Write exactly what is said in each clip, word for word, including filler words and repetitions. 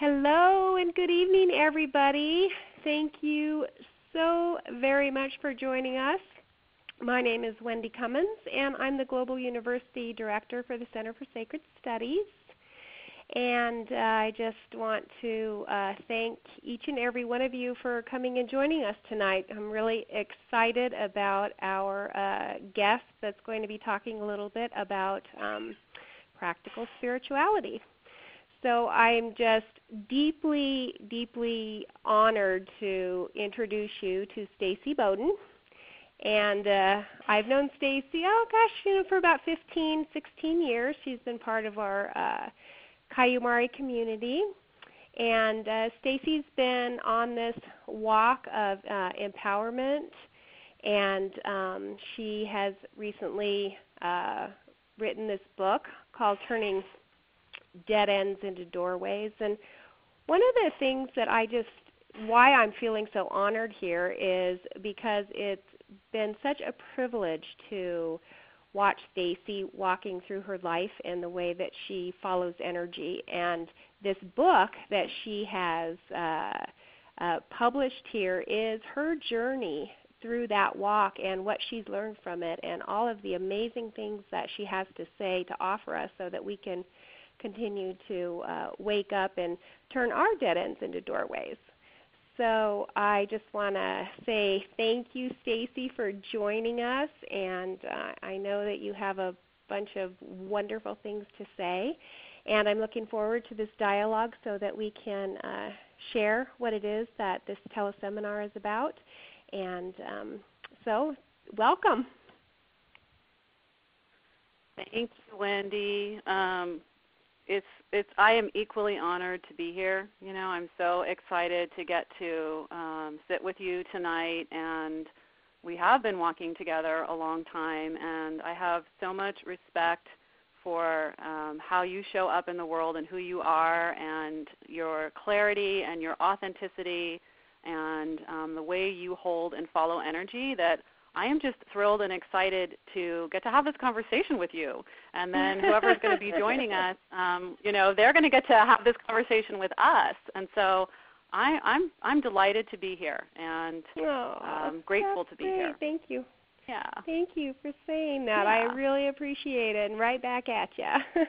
Hello and good evening, everybody. Thank you so very much for joining us. My name is Wendy Cummins, and I'm the Global University Director for the Center for Sacred Studies. And uh, I just want to uh, thank each and every one of you for coming and joining us tonight. I'm really excited about our uh, guest that's going to be talking a little bit about um, practical spirituality. So I'm just deeply, deeply honored to introduce you to Stacy Bowden. And uh, I've known Stacy, oh gosh, you know, for about fifteen, sixteen years. She's been part of our uh, Kayumari community. And uh, Stacy's been on this walk of uh, empowerment, and um, she has recently uh, written this book called Turning Dead Ends into Doorways. And one of the things that I just, why I'm feeling so honored here is because it's been such a privilege to watch Stacy walking through her life and the way that she follows energy. And this book that she has uh, uh, published here is her journey through that walk and what she's learned from it and all of the amazing things that she has to say to offer us so that we can continue to uh, wake up and turn our dead ends into doorways. So I just want to say thank you, Stacy, for joining us, and uh, I know that you have a bunch of wonderful things to say, and I'm looking forward to this dialogue so that we can uh, share what it is that this teleseminar is about. And um, so, welcome. Thank you, Wendy. Um, It's it's I am equally honored to be here. You know, I'm so excited to get to um, sit with you tonight, and we have been walking together a long time, and I have so much respect for um, how you show up in the world and who you are and your clarity and your authenticity and um, the way you hold and follow energy that I am just thrilled and excited to get to have this conversation with you. And then whoever's going to be joining us, um, you know, they're going to get to have this conversation with us. And so I, I'm I'm delighted to be here and oh, um, grateful to be great. here. Thank you. Yeah. Thank you for saying that. Yeah. I really appreciate it, and right back at you.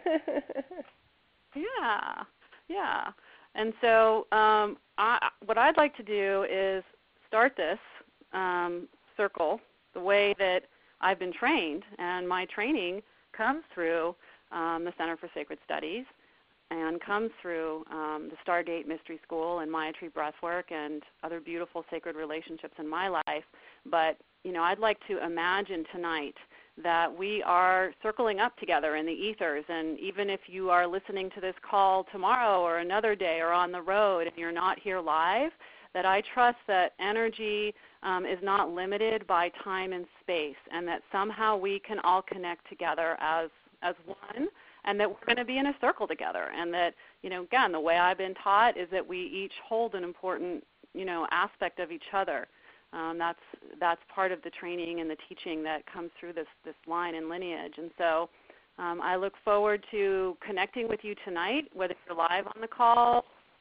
yeah. Yeah. And so um, I, what I'd like to do is start this um, circle the way that I've been trained, and my training comes through um, the Center for Sacred Studies and comes through um, the Stargate Mystery School and Maya Tree Breathwork and other beautiful sacred relationships in my life. But, you know, I'd like to imagine tonight that we are circling up together in the ethers, and even if you are listening to this call tomorrow or another day or on the road and you're not here live, that I trust that energy um, is not limited by time and space, and that somehow we can all connect together as as one, and that we're going to be in a circle together. And that, you know, again, the way I've been taught is that we each hold an important, you know, aspect of each other. Um, that's that's part of the training and the teaching that comes through this this line and lineage. And so um, I look forward to connecting with you tonight, whether you're live on the call,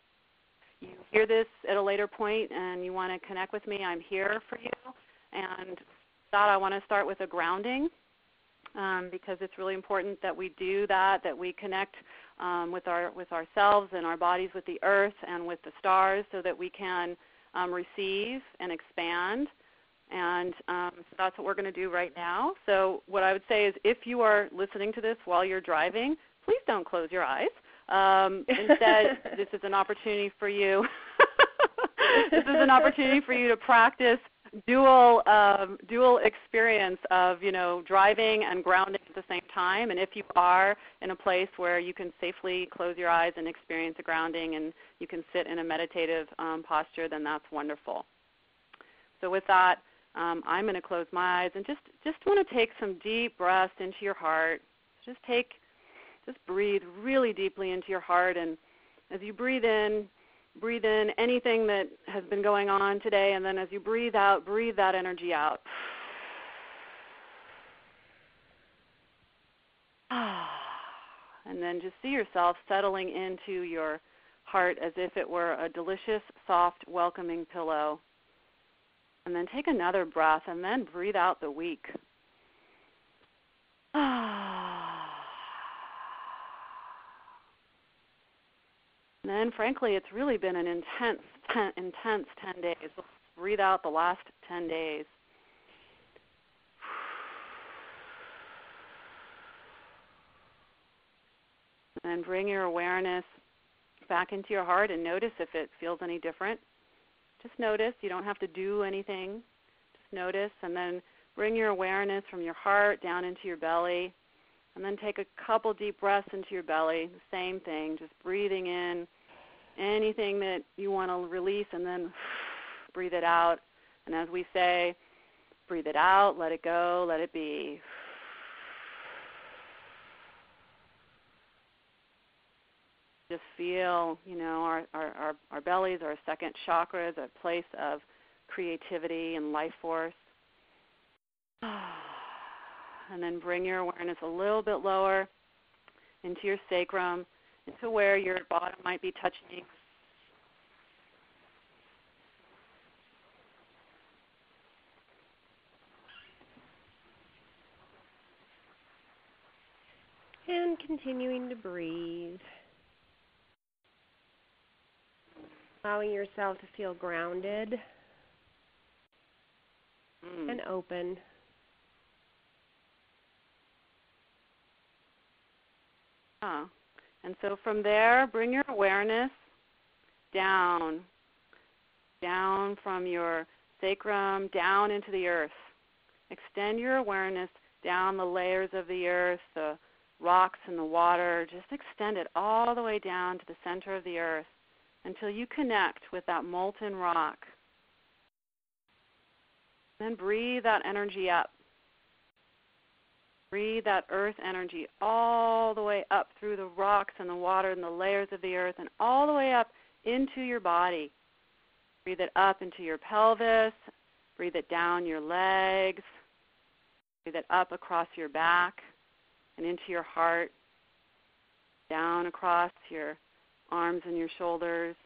you hear this at a later point and you want to connect with me, I'm here for you. And that I want to start with a grounding um, because it's really important that we do that, that we connect um, with our with ourselves and our bodies with the earth and with the stars so that we can um, receive and expand. And um, so that's what we're going to do right now. So what I would say is if you are listening to this while you're driving, please don't close your eyes. Um, instead, this is an opportunity for you. This is an opportunity for you to practice dual um, dual experience of, you know, driving and grounding at the same time. And if you are in a place where you can safely close your eyes and experience a grounding, and you can sit in a meditative um, posture, then that's wonderful. So with that, um, I'm going to close my eyes and just just want to take some deep breaths into your heart. Just take. Just breathe really deeply into your heart, and as you breathe in, breathe in anything that has been going on today, and then as you breathe out, breathe that energy out. And then just see yourself settling into your heart as if it were a delicious, soft, welcoming pillow. And then take another breath and then breathe out the weak. And then, frankly, it's really been an intense, ten, intense ten days. Let's breathe out the last ten days. And then bring your awareness back into your heart and notice if it feels any different. Just notice. You don't have to do anything. Just notice, and then bring your awareness from your heart down into your belly. And then take a couple deep breaths into your belly. The same thing, just breathing in anything that you want to release, and then breathe it out. And as we say, breathe it out, let it go, let it be. Just feel, you know, our, our, our, our bellies are a second chakra, a place of creativity and life force. And then bring your awareness a little bit lower into your sacrum, into where your bottom might be touching. And continuing to breathe. Allowing yourself to feel grounded mm. and open. Ah. And so from there, bring your awareness down, down from your sacrum, down into the earth. Extend your awareness down the layers of the earth, the rocks and the water. Just extend it all the way down to the center of the earth until you connect with that molten rock. Then breathe that energy up. Breathe that earth energy all the way up through the rocks and the water and the layers of the earth and all the way up into your body. Breathe it up into your pelvis. Breathe it down your legs. Breathe it up across your back and into your heart, down across your arms and your shoulders.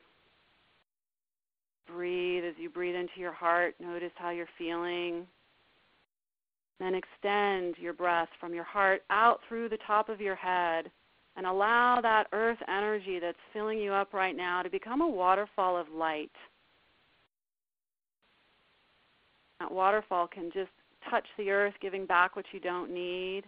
Breathe as you breathe into your heart. Notice how you're feeling. Then extend your breath from your heart out through the top of your head and allow that earth energy that's filling you up right now to become a waterfall of light. That waterfall can just touch the earth, giving back what you don't need.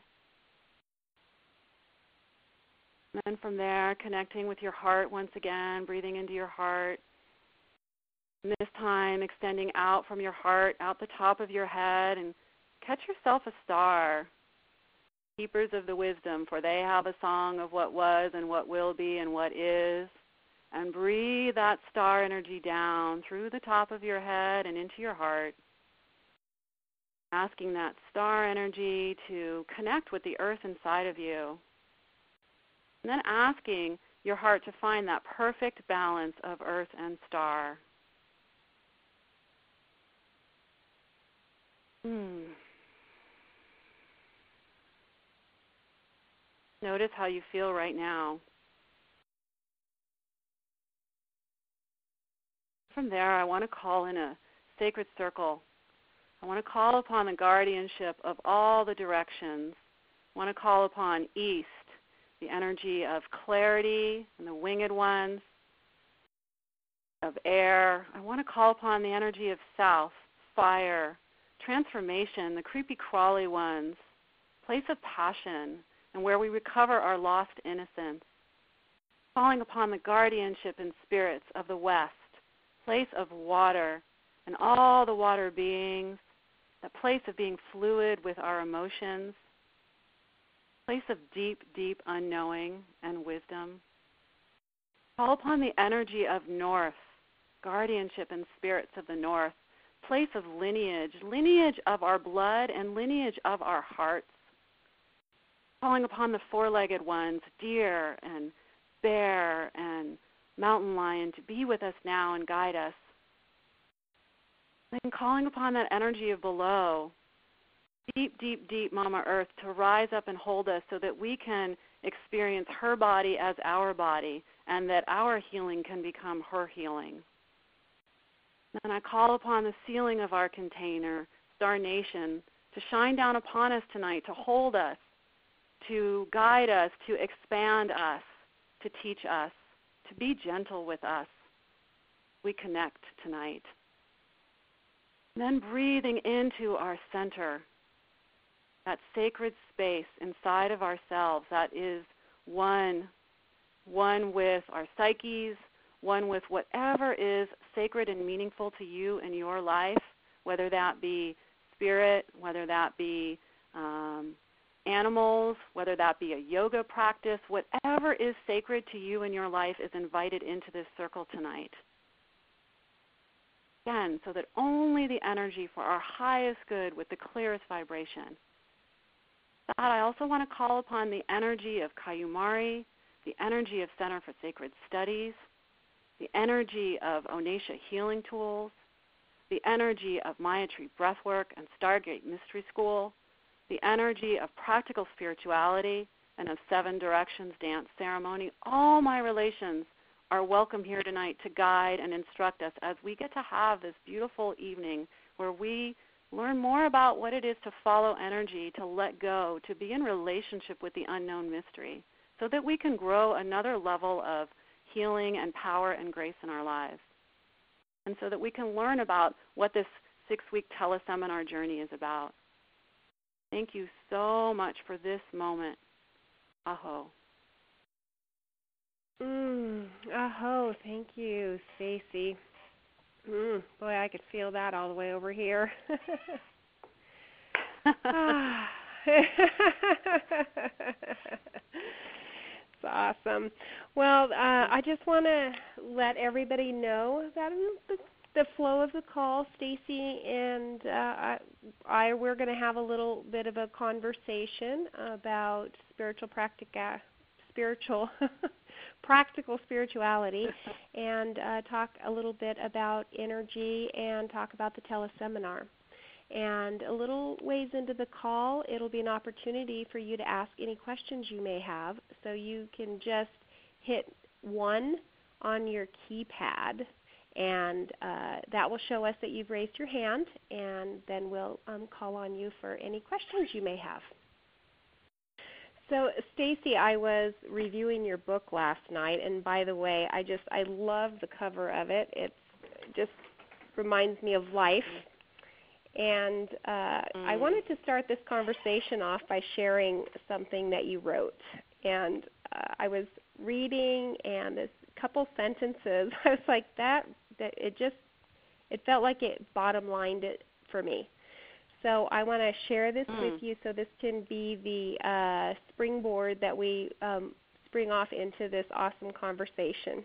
And then from there, connecting with your heart once again, breathing into your heart. And this time, extending out from your heart, out the top of your head, and catch yourself a star. Keepers of the wisdom, for they have a song of what was and what will be and what is. And breathe that star energy down through the top of your head and into your heart. Asking that star energy to connect with the earth inside of you. And then asking your heart to find that perfect balance of earth and star. Hmm. Notice how you feel right now. From there, I want to call in a sacred circle. I want to call upon the guardianship of all the directions. I want to call upon east, the energy of clarity and the winged ones, of air. I want to call upon the energy of south, fire, transformation, the creepy crawly ones, place of passion, and where we recover our lost innocence. Calling upon the guardianship and spirits of the west, place of water, and all the water beings, that place of being fluid with our emotions, place of deep, deep unknowing and wisdom. Call upon the energy of north, guardianship and spirits of the north, place of lineage, lineage of our blood and lineage of our hearts. Calling upon the four-legged ones, deer and bear and mountain lion, to be with us now and guide us. Then calling upon that energy of below, deep, deep, deep Mama Earth, to rise up and hold us so that we can experience her body as our body and that our healing can become her healing. And I call upon the ceiling of our container, Star Nation, to shine down upon us tonight, to hold us, to guide us, to expand us, to teach us, to be gentle with us. We connect tonight. And then breathing into our center, that sacred space inside of ourselves that is one, one with our psyches, one with whatever is sacred and meaningful to you in your life, whether that be spirit, whether that be um, animals, whether that be a yoga practice, whatever is sacred to you in your life is invited into this circle tonight. Again, so that only the energy for our highest good with the clearest vibration. God, I also want to call upon the energy of Kayumari, the energy of Center for Sacred Studies, the energy of Onesha Healing Tools, the energy of Maitri Breathwork and Stargate Mystery School, the energy of Practical Spirituality and of Seven Directions Dance Ceremony. All my relations are welcome here tonight to guide and instruct us as we get to have this beautiful evening where we learn more about what it is to follow energy, to let go, to be in relationship with the unknown mystery, so that we can grow another level of healing and power and grace in our lives. And so that we can learn about what this six-week teleseminar journey is about. Thank you so much for this moment. Aho. Mm, aho, thank you, Stacy. Mm, boy, I could feel that all the way over here. ah. It's awesome. Well, uh, I just want to let everybody know that in the, the flow of the call, Stacy and uh, I, I, we're going to have a little bit of a conversation about spiritual practica, spiritual, practical spirituality, and uh, talk a little bit about energy and talk about the teleseminar. And a little ways into the call, it'll be an opportunity for you to ask any questions you may have. So you can just hit one on your keypad, and uh, that will show us that you've raised your hand, and then we'll um, call on you for any questions you may have. So, Stacy, I was reviewing your book last night, and by the way, I just I love the cover of it. It just reminds me of life. And uh, mm. I wanted to start this conversation off by sharing something that you wrote. And uh, I was reading, and this couple sentences, I was like, that, that it just, it felt like it bottom lined it for me. So I want to share this mm. with you so this can be the uh, springboard that we um, spring off into this awesome conversation.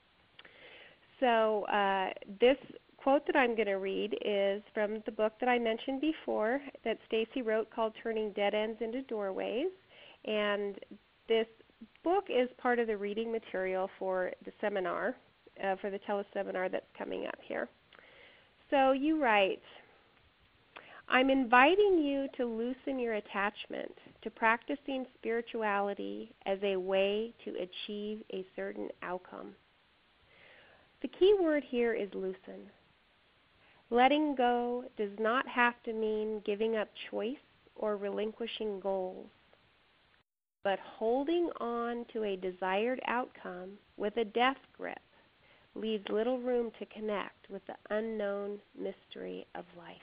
So uh, this quote that I'm going to read is from the book that I mentioned before that Stacy wrote called Turning Dead Ends into Doorways. And this book is part of the reading material for the seminar, uh, for the teleseminar that's coming up here. So you write, I'm inviting you to loosen your attachment to practicing spirituality as a way to achieve a certain outcome. The key word here is loosen. Letting go does not have to mean giving up choice or relinquishing goals, but holding on to a desired outcome with a death grip leaves little room to connect with the unknown mystery of life.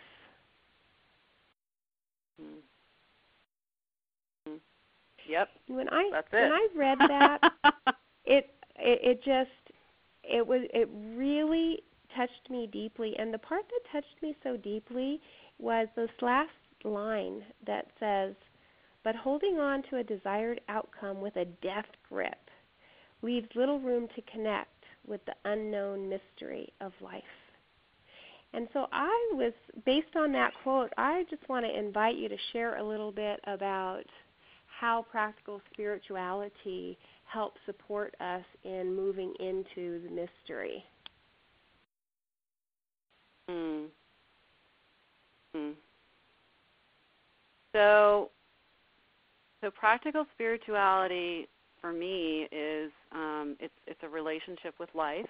Mm. Yep. When I That's it. when I read that, it, it it just it was it really touched me deeply, and the part that touched me so deeply was this last line that says, but holding on to a desired outcome with a death grip leaves little room to connect with the unknown mystery of life. And so I was, based on that quote, I just want to invite you to share a little bit about how practical spirituality helps support us in moving into the mystery. Mm. Mm. So, so practical spirituality for me is um, it's it's a relationship with life,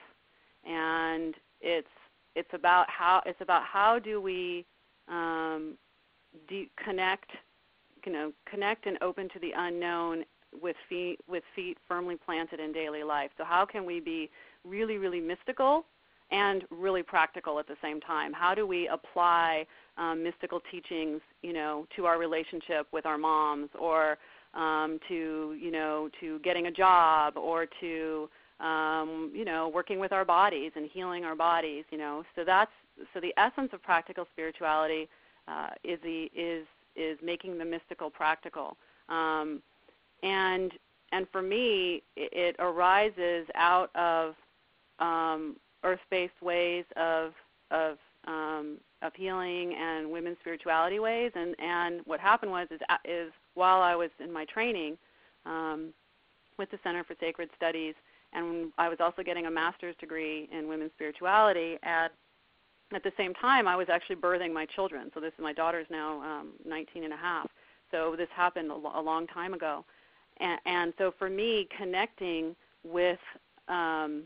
and it's it's about how it's about how do we um, de- connect, you know, connect and open to the unknown with feet with feet firmly planted in daily life. So how can we be really, really mystical and really practical at the same time? How do we apply um, mystical teachings, you know, to our relationship with our moms, or um, to, you know, to getting a job, or to, um, you know, working with our bodies and healing our bodies, you know? So that's so the essence of practical spirituality uh, is the is is making the mystical practical. Um, and and for me, it, it arises out of um, earth-based ways of of um, of healing and women's spirituality ways, and, and what happened was is, is while I was in my training um, with the Center for Sacred Studies, and I was also getting a master's degree in women's spirituality, at at the same time I was actually birthing my children. So this is my daughter's now um, nineteen and a half. So this happened a, lo- a long time ago, and, and so for me, connecting with um,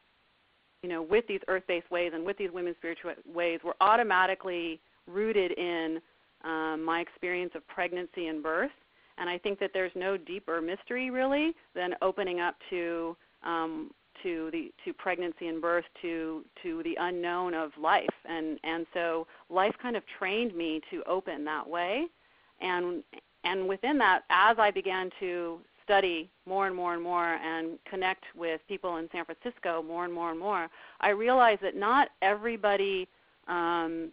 you know, with these earth-based ways and with these women's spiritual ways, were automatically rooted in um, my experience of pregnancy and birth. And I think that there's no deeper mystery, really, than opening up to um, to the to pregnancy and birth, to to the unknown of life. And and so life kind of trained me to open that way. And and within that, as I began to study more and more and more and connect with people in San Francisco more and more and more, I realized that not everybody um,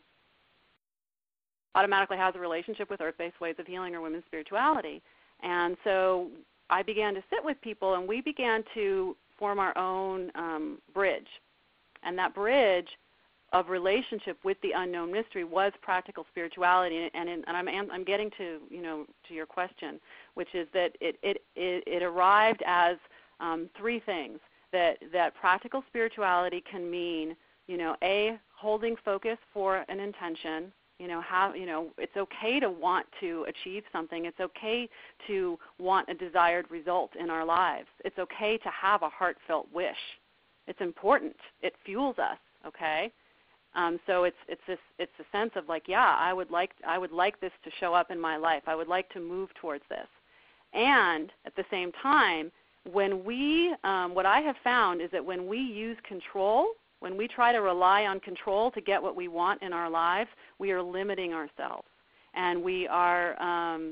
automatically has a relationship with earth-based ways of healing or women's spirituality. And so I began to sit with people, and we began to form our own um, bridge. And that bridge of relationship with the unknown mystery was practical spirituality. And, in, and I'm, I'm getting to, you know, to your question, which is that it, it, it, it arrived as um, three things. That, that practical spirituality can mean, you know, A, holding focus for an intention. You know, how, you know, it's okay to want to achieve something. It's okay to want a desired result in our lives. It's okay to have a heartfelt wish. It's important. It fuels us, okay? Um, so it's it's this it's a sense of like, yeah, I would like I would like this to show up in my life. I would like to move towards this. And at the same time, when we um, what I have found is that when we use control, when we try to rely on control to get what we want in our lives, we are limiting ourselves, and we are um,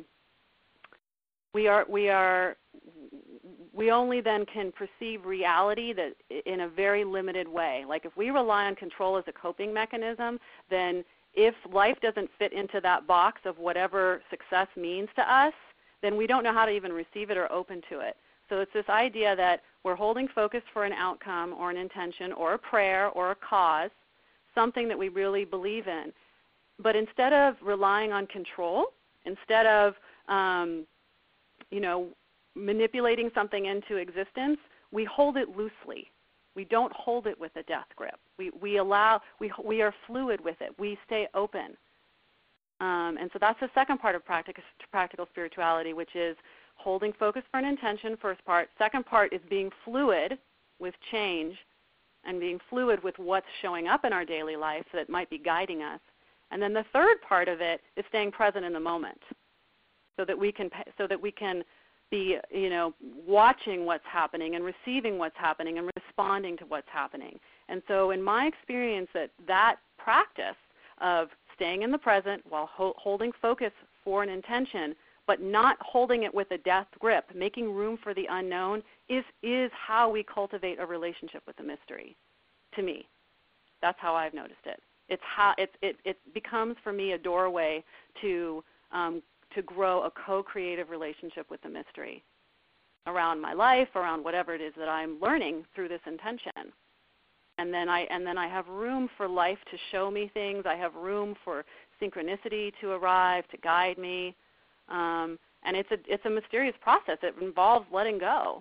we are we are we only then can perceive reality that in a very limited way. Like if we rely on control as a coping mechanism, then if life doesn't fit into that box of whatever success means to us, then we don't know how to even receive it or open to it. So it's this idea that we're holding focus for an outcome or an intention or a prayer or a cause, something that we really believe in. But instead of relying on control, instead of, um, you know, manipulating something into existence, we hold it loosely. We don't hold it with a death grip. We, we allow, we, we are fluid with it. We stay open. Um, and so that's the second part of practical, practical spirituality, which is holding focus for an intention, first part. Second part is being fluid with change and being fluid with what's showing up in our daily life that might be guiding us. And then the third part of it is staying present in the moment, so that we can so that we can be, you know, watching what's happening and receiving what's happening and responding to what's happening. And so in my experience, that that practice of staying in the present while ho- holding focus for an intention, but not holding it with a death grip, making room for the unknown, is is how we cultivate a relationship with the mystery, to me. That's how I've noticed it. It's how it it, it becomes for me a doorway to um, to grow a co-creative relationship with the mystery around my life, around whatever it is that I'm learning through this intention. And then I and then I have room for life to show me things. I have room for synchronicity to arrive, to guide me. Um, and it's a it's a mysterious process. It involves letting go.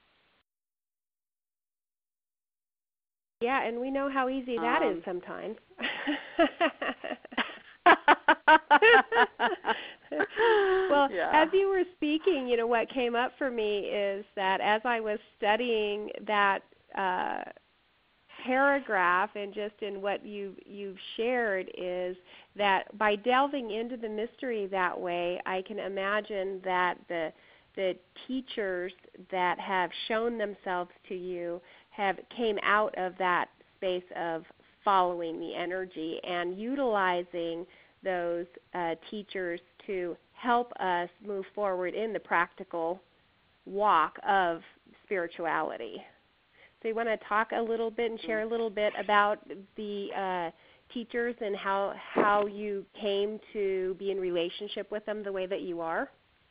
Yeah, and we know how easy that um, is sometimes. Well, Well, Yeah. as you were speaking, you know, what came up for me is that as I was studying that uh, paragraph and just in what you, you've shared is that by delving into the mystery that way, I can imagine that the the teachers that have shown themselves to you have came out of that space of following the energy and utilizing those uh, teachers to help us move forward in the practical walk of spirituality. So you want to talk a little bit and share a little bit about the uh, teachers and how how you came to be in relationship with them the way that you are?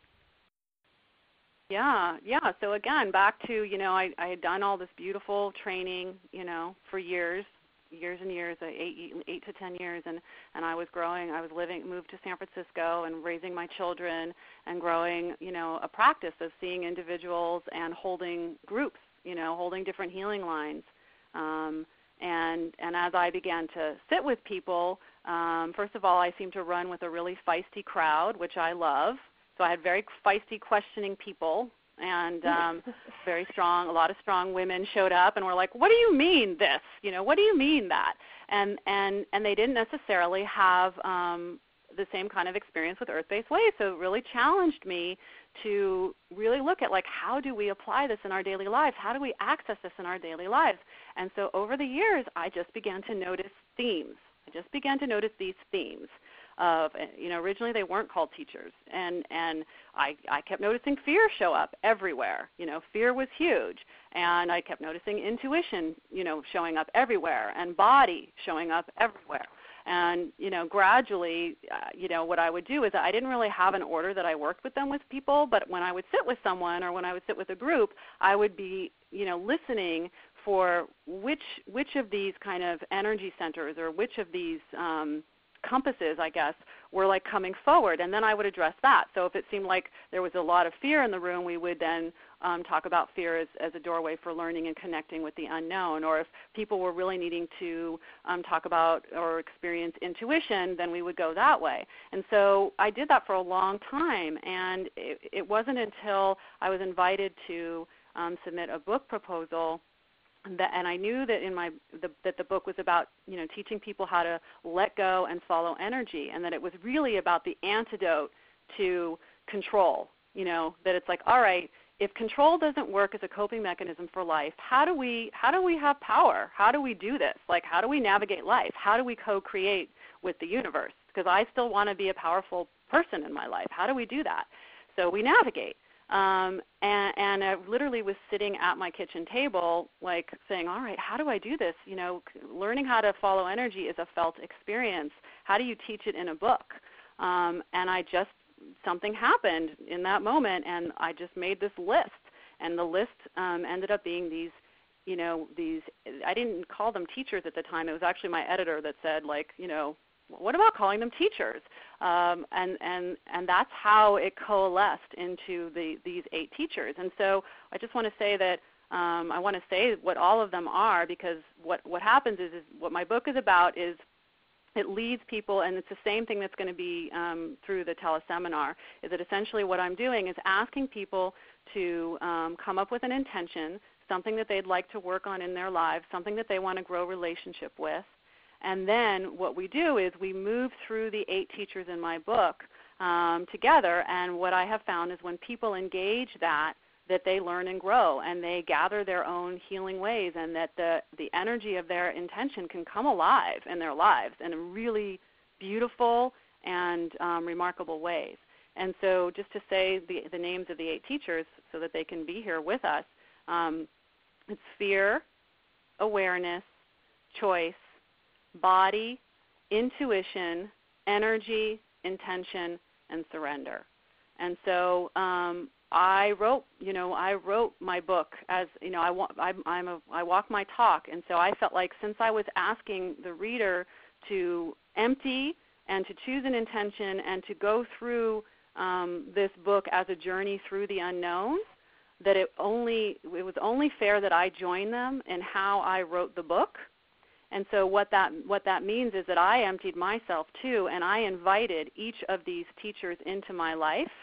Yeah, yeah. So again, back to, you know, I, I had done all this beautiful training, you know, for years, years and years, uh, eight, eight to ten years, and, and I was growing. I was living, moved to San Francisco and raising my children and growing, you know, a practice of seeing individuals and holding groups, you know, holding different healing lines. Um, and and as I began to sit with people, um, first of all, I seemed to run with a really feisty crowd, which I love. So I had very feisty, questioning people, and um, very strong. A lot of strong women showed up and were like, "What do you mean this? You know, what do you mean that?" And and and they didn't necessarily have um, the same kind of experience with earth-based ways. So it really challenged me to really look at, like, how do we apply this in our daily lives? How do we access this in our daily lives? And so over the years, I just began to notice themes. I just began to notice these themes. Of, you know, originally they weren't called teachers, and and I I kept noticing fear show up everywhere. You know, fear was huge, and I kept noticing intuition, you know, showing up everywhere, and body showing up everywhere. And you know, gradually, uh, you know, what I would do is I didn't really have an order that I worked with them with people, but when I would sit with someone or when I would sit with a group, I would be, you know, listening for which which of these kind of energy centers or which of these um, compasses, I guess, were like coming forward, and then I would address that. So if it seemed like there was a lot of fear in the room, we would then um, talk about fear as, as a doorway for learning and connecting with the unknown. Or if people were really needing to um, talk about or experience intuition, then we would go that way. And so I did that for a long time, and it, it wasn't until I was invited to um, submit a book proposal That, and I knew that in my the, that the book was about, you know, teaching people how to let go and follow energy, and that it was really about the antidote to control. You know, that it's like, all right, if control doesn't work as a coping mechanism for life, how do we how do we have power? How do we do this? Like, how do we navigate life? How do we co-create with the universe? Because I still want to be a powerful person in my life. How do we do that? So we navigate. Um, and, and I literally was sitting at my kitchen table, like saying, all right, how do I do this? You know, learning how to follow energy is a felt experience. How do you teach it in a book? Um, and I just, something happened in that moment, and I just made this list. And the list um, ended up being these, you know, these, I didn't call them teachers at the time. It was actually my editor that said, like, you know, what about calling them teachers? Um, and, and, and that's how it coalesced into the, these eight teachers. And so I just want to say that um, I want to say what all of them are, because what, what happens is, is what my book is about is it leads people, and it's the same thing that's going to be um, through the teleseminar, is that essentially what I'm doing is asking people to um, come up with an intention, something that they'd like to work on in their lives, something that they want to grow relationship with. And then what we do is we move through the eight teachers in my book um, together, and what I have found is when people engage that, that they learn and grow, and they gather their own healing ways, and that the, the energy of their intention can come alive in their lives in really beautiful and um, remarkable ways. And so just to say the, the names of the eight teachers so that they can be here with us, um, it's fear, awareness, choice, body, intuition, energy, intention, and surrender. And so um, I wrote, you know, I wrote my book as, you know, I, I'm, I'm a, I walk my talk, and so I felt like since I was asking the reader to empty and to choose an intention and to go through um, this book as a journey through the unknown, that it only it was only fair that I join them in how I wrote the book. And so what that what that means is that I emptied myself too, and I invited each of these teachers into my life,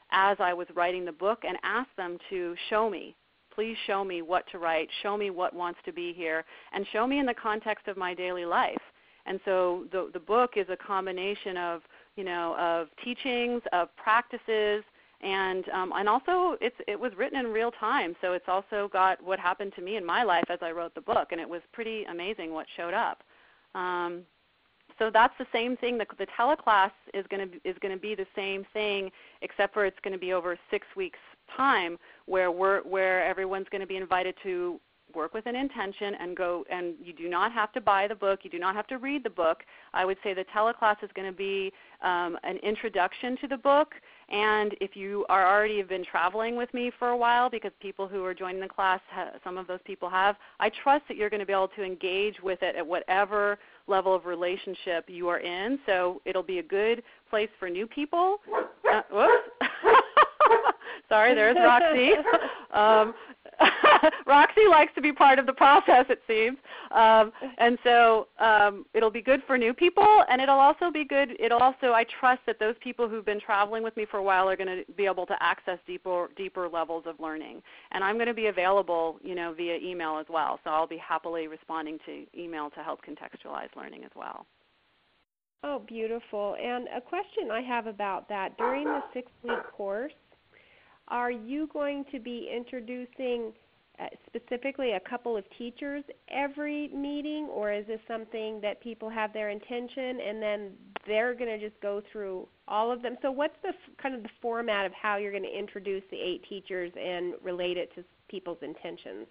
as I was writing the book and asked them to show me. Please show me what to write. Show me what wants to be here, and show me in the context of my daily life. And so the the book is a combination of you know of teachings, of practices, and um, and also it's it was written in real time. So it's also got what happened to me in my life as I wrote the book, and it was pretty amazing what showed up. Um, so that's the same thing. The, the teleclass is going to is going to be the same thing, except for it's going to be over six weeks time, where we're where everyone's going to be invited to work with an intention and go, and you do not have to buy the book. You do not have to read the book. I would say the teleclass is going to be um, an introduction to the book. And if you are already have been traveling with me for a while, because people who are joining the class, some of those people have, I trust that you're going to be able to engage with it at whatever level of relationship you are in. So it'll be a good place for new people. Uh, whoops. Sorry, there's Roxy. Um, Roxy likes to be part of the process, it seems. Um, and so um, it'll be good for new people, and it'll also be good. It'll also, I trust that those people who've been traveling with me for a while are going to be able to access deeper, deeper levels of learning. And I'm going to be available, you know, via email as well. So I'll be happily responding to email to help contextualize learning as well. Oh, beautiful. And a question I have about that, during the six-week course, are you going to be introducing uh, specifically a couple of teachers every meeting, or is this something that people have their intention and then they're going to just go through all of them? So what's the f- kind of the format of how you're going to introduce the eight teachers and relate it to people's intentions?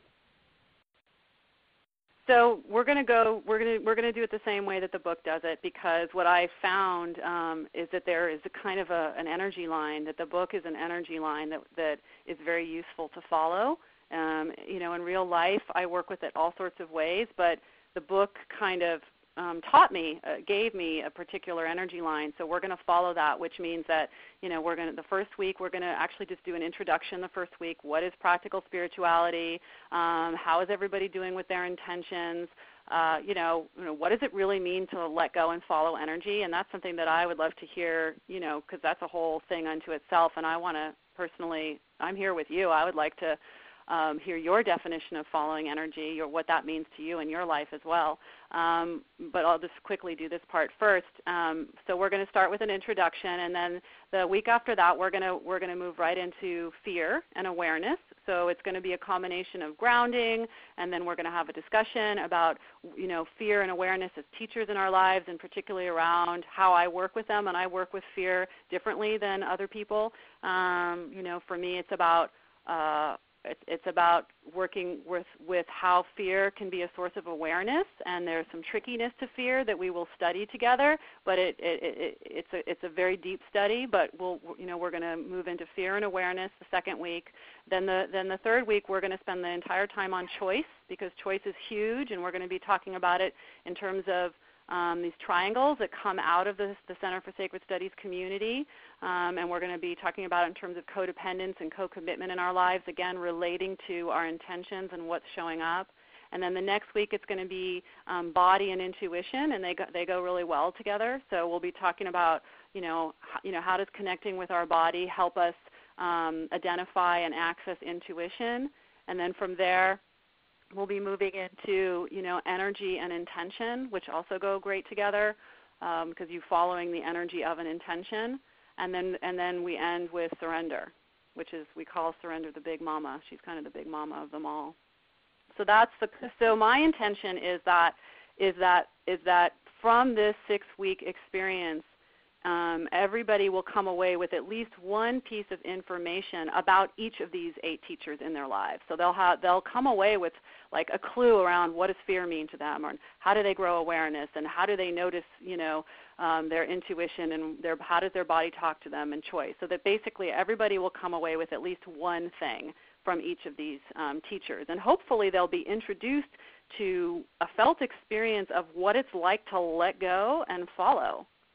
So we're going to go. We're going to we're going to do it the same way that the book does it, because what I found um, is that there is a kind of a, an energy line. That the book is an energy line that that is very useful to follow. Um, you know, in real life, I work with it all sorts of ways, but the book kind of um, taught me, uh, gave me a particular energy line. So we're going to follow that, which means that you know we're going to the first week we're going to actually just do an introduction. The first week, what is practical spirituality? Um, how is everybody doing with their intentions? Uh, you know, you know, what does it really mean to let go and follow energy? And that's something that I would love to hear. You know, because that's a whole thing unto itself. And I want to personally, I'm here with you. I would like to Um, hear your definition of following energy, or what that means to you in your life as well. Um, but I'll just quickly do this part first. Um, so we're going to start with an introduction, and then the week after that, we're going to we're going to move right into fear and awareness. So it's going to be a combination of grounding, and then we're going to have a discussion about you know fear and awareness as teachers in our lives, and particularly around how I work with them. And I work with fear differently than other people. Um, you know, for me, it's about uh, It's about working with, with how fear can be a source of awareness, and there's some trickiness to fear that we will study together. But it, it, it, it's a it's a very deep study. But we'll you know we're going to move into fear and awareness the second week. Then the then the third week we're going to spend the entire time on choice, because choice is huge, and we're going to be talking about it in terms of Um, these triangles that come out of the, the Center for Sacred Studies community, um, and we're going to be talking about it in terms of codependence and co-commitment in our lives, again relating to our intentions and what's showing up. And then the next week it's going to be um, body and intuition, and they go, they go really well together. So we'll be talking about you know h- you know how does connecting with our body help us um, identify and access intuition, and then from there we'll be moving into, you know, energy and intention, which also go great together, because um, you're following the energy of an intention, and then and then we end with surrender, which is we call surrender the big mama. She's kind of the big mama of them all. So that's the. So my intention is that is that is that from this six-week experience, Um, everybody will come away with at least one piece of information about each of these eight teachers in their lives. So they'll have they'll come away with like a clue around what does fear mean to them, or how do they grow awareness, and how do they notice you know um, their intuition, and their how does their body talk to them, and choice. So that basically everybody will come away with at least one thing from each of these um, teachers, and hopefully they'll be introduced to a felt experience of what it's like to let go and follow.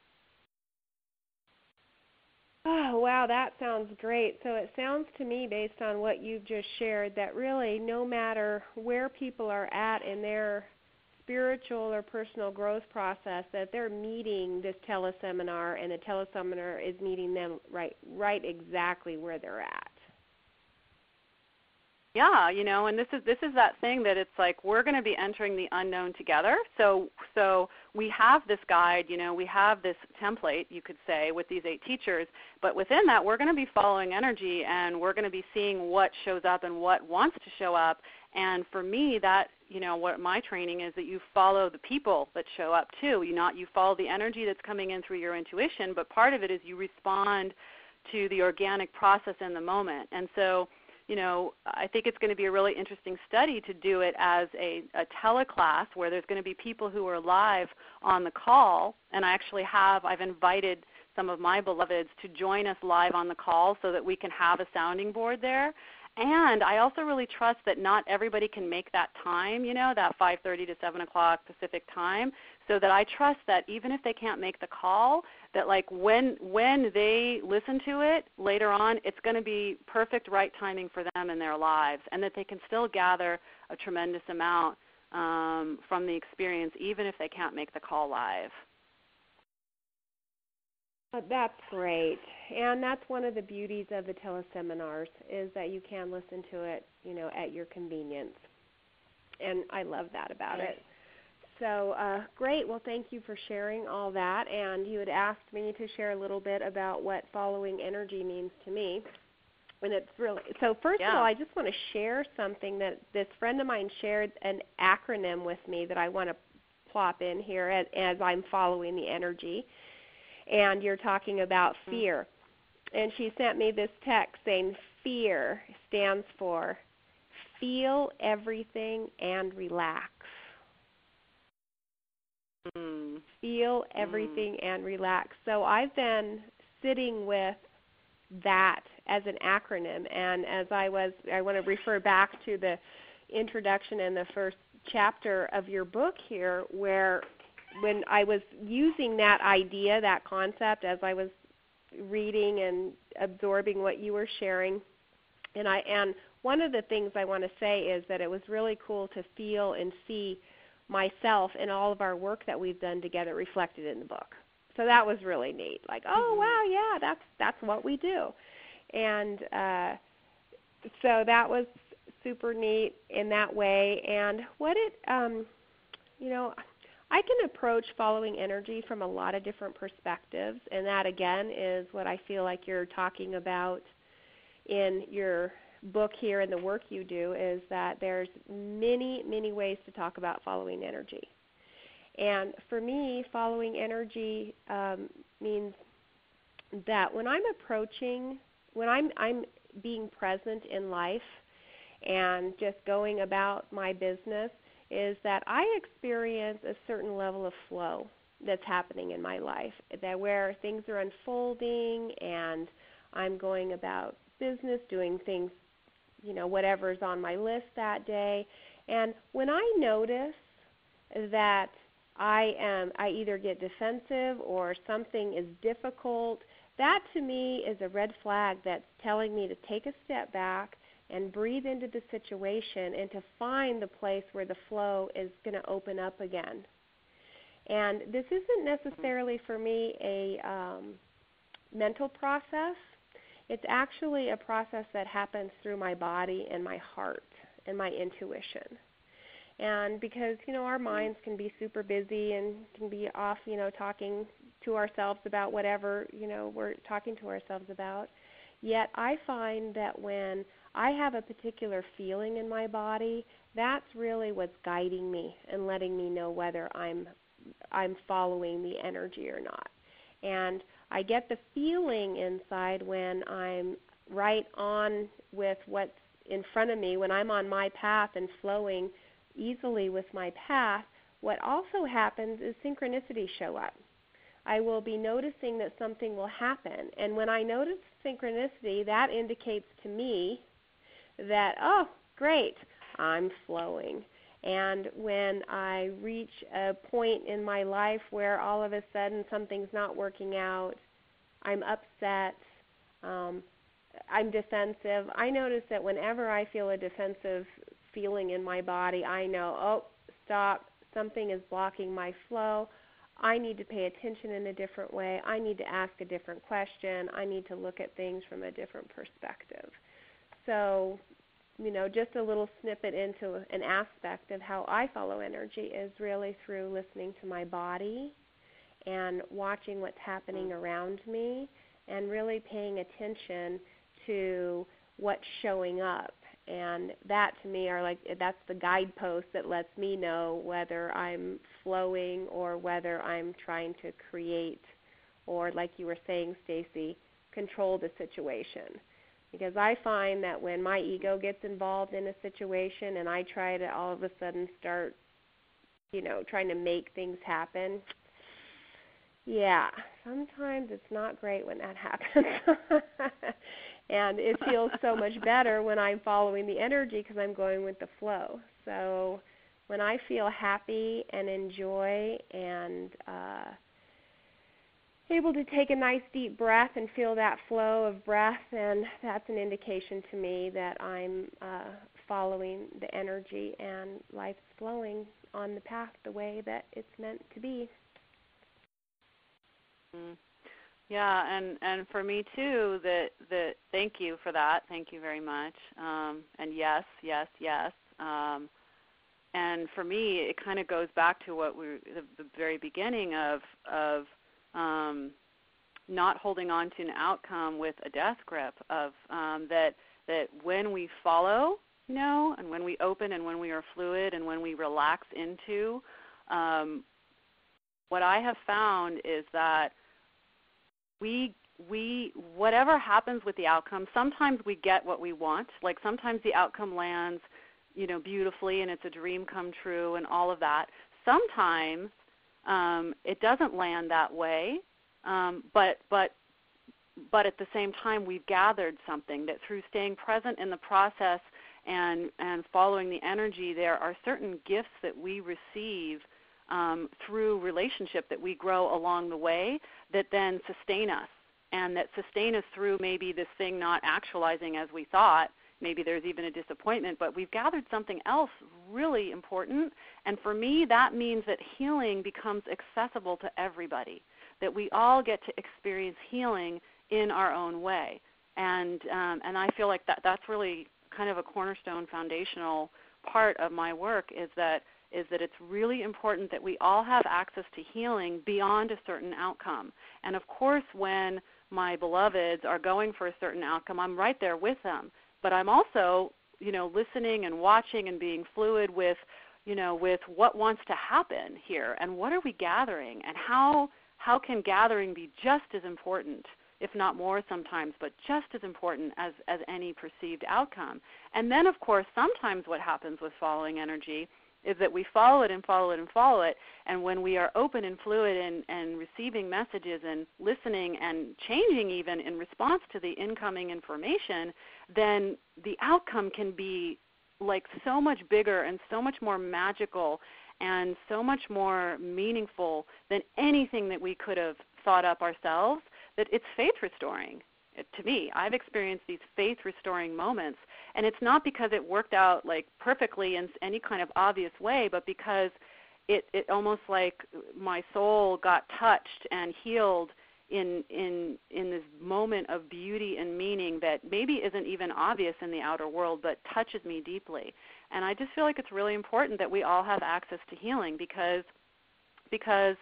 Oh, wow, that sounds great. So it sounds to me, based on what you've just shared, that really no matter where people are at in their spiritual or personal growth process, that they're meeting this teleseminar, and the teleseminar is meeting them right, right exactly where they're at. Yeah, you know, and this is this is that thing that it's like we're going to be entering the unknown together. So so we have this guide, you know, we have this template, you could say, with these eight teachers, but within that we're going to be following energy, and we're going to be seeing what shows up and what wants to show up. And for me, that, you know, what my training is that you follow the people that show up too. You not you follow the energy that's coming in through your intuition, but part of it is you respond to the organic process in the moment. And so, you know, I think it's going to be a really interesting study to do it as a, a teleclass where there's going to be people who are live on the call. And I actually have, I've invited some of my beloveds to join us live on the call so that we can have a sounding board there. And I also really trust that not everybody can make that time, you know, that five thirty to seven o'clock Pacific time, so that I trust that even if they can't make the call, that like when when they listen to it later on, it's going to be perfect right timing for them in their lives, and that they can still gather a tremendous amount um, from the experience even if they can't make the call live. That's great, and that's one of the beauties of the teleseminars is that you can listen to it, you know, at your convenience, and I love that about it. So uh, great. Well, thank you for sharing all that, and you had asked me to share a little bit about what following energy means to me, and it's really so. First yeah. of all, I just want to share something that this friend of mine shared an acronym with me that I want to plop in here as, as I'm following the energy. And you're talking about fear. And she sent me this text saying fear stands for feel everything and relax. Mm. Feel everything mm. and relax. So I've been sitting with that as an acronym. And as I was, I want to refer back to the introduction in the first chapter of your book here, where when I was using that idea, that concept, as I was reading and absorbing what you were sharing, and I and one of the things I want to say is that it was really cool to feel and see myself and all of our work that we've done together reflected in the book. So that was really neat. Like, oh wow, yeah, that's that's what we do, and uh, so that was super neat in that way. And what it, um, you know. I can approach following energy from a lot of different perspectives, and that, again, is what I feel like you're talking about in your book here and the work you do, is that there's many, many ways to talk about following energy. And for me, following energy um, means that when I'm approaching, when I'm, I'm being present in life and just going about my business, is that I experience a certain level of flow that's happening in my life, that where things are unfolding and I'm going about business, doing things, you know, whatever's on my list that day. And when I notice that I am, I either get defensive or something is difficult, that to me is a red flag that's telling me to take a step back and breathe into the situation and to find the place where the flow is going to open up again. And this isn't necessarily for me a um, mental process. It's actually a process that happens through my body and my heart and my intuition. And because, you know, our minds can be super busy and can be off, you know, talking to ourselves about whatever, you know, we're talking to ourselves about. Yet I find that when I have a particular feeling in my body, that's really what's guiding me and letting me know whether I'm I'm following the energy or not. And I get the feeling inside when I'm right on with what's in front of me, when I'm on my path and flowing easily with my path. What also happens is synchronicities show up. I will be noticing that something will happen. And when I notice synchronicity, that indicates to me that, oh, great, I'm flowing. And when I reach a point in my life where all of a sudden something's not working out, I'm upset, um, I'm defensive, I notice that whenever I feel a defensive feeling in my body, I know, oh, stop, something is blocking my flow, I need to pay attention in a different way. I need to ask a different question. I need to look at things from a different perspective. So, you know, just a little snippet into an aspect of how I follow energy is really through listening to my body and watching what's happening around me and really paying attention to what's showing up. And that to me are like, that's the guidepost that lets me know whether I'm flowing or whether I'm trying to create or, like you were saying, Stacy, control the situation. Because I find that when my ego gets involved in a situation and I try to all of a sudden start, you know, trying to make things happen, yeah, sometimes it's not great when that happens. And it feels so much better when I'm following the energy because I'm going with the flow. So when I feel happy and enjoy and uh, able to take a nice deep breath and feel that flow of breath, then that's an indication to me that I'm uh, following the energy and life's flowing on the path the way that it's meant to be. Mm. Yeah, and, and for me too, that that thank you for that. Thank you very much. Um, and yes, yes, yes. Um, and for me, it kind of goes back to what we the, the very beginning of of um, not holding on to an outcome with a death grip. Of um, that that when we follow, you know, and when we open, and when we are fluid, and when we relax into, um, what I have found is that We, we, whatever happens with the outcome, sometimes we get what we want. Like sometimes the outcome lands, you know, beautifully and it's a dream come true and all of that. Sometimes um, it doesn't land that way, um, but, but, but at the same time we've gathered something that through staying present in the process and, and following the energy, there are certain gifts that we receive Um, through relationship that we grow along the way that then sustain us, and that sustain us through maybe this thing not actualizing as we thought. Maybe there's even a disappointment, but we've gathered something else really important. And for me, that means that healing becomes accessible to everybody, that we all get to experience healing in our own way. And, um, and I feel like that that's really kind of a cornerstone foundational part of my work is that is that it's really important that we all have access to healing beyond a certain outcome. And of course, when my beloveds are going for a certain outcome, I'm right there with them. But I'm also, you know, listening and watching and being fluid with, you know, with what wants to happen here and what are we gathering and how how can gathering be just as important, if not more sometimes, but just as important as, as any perceived outcome. And then, of course, sometimes what happens with following energy is that we follow it and follow it and follow it, and when we are open and fluid and, and receiving messages and listening and changing even in response to the incoming information, then the outcome can be like so much bigger and so much more magical and so much more meaningful than anything that we could have thought up ourselves, that it's faith restoring. To me, I've experienced these faith-restoring moments, and it's not because it worked out like perfectly in any kind of obvious way, but because it, it almost like my soul got touched and healed in in in this moment of beauty and meaning that maybe isn't even obvious in the outer world, but touches me deeply. And I just feel like it's really important that we all have access to healing because because.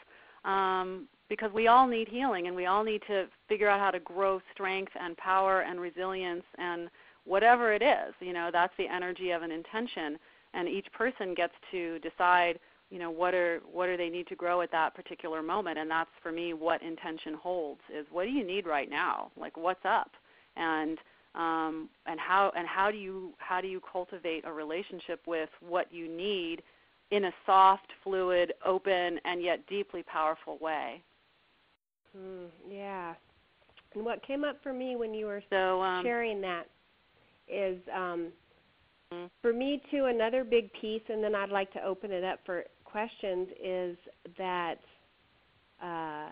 Um, because we all need healing and we all need to figure out how to grow strength and power and resilience and whatever it is. You know, that's the energy of an intention, and each person gets to decide, you know, what are what do they need to grow at that particular moment, and that's for me what intention holds is what do you need right now? Like what's up? And um, and how and how do you how do you cultivate a relationship with what you need in a soft, fluid, open, and yet deeply powerful way? Mm, yeah. And what came up for me when you were so, um, sharing that is, um, mm-hmm. for me, too, another big piece, and then I'd like to open it up for questions, is that uh,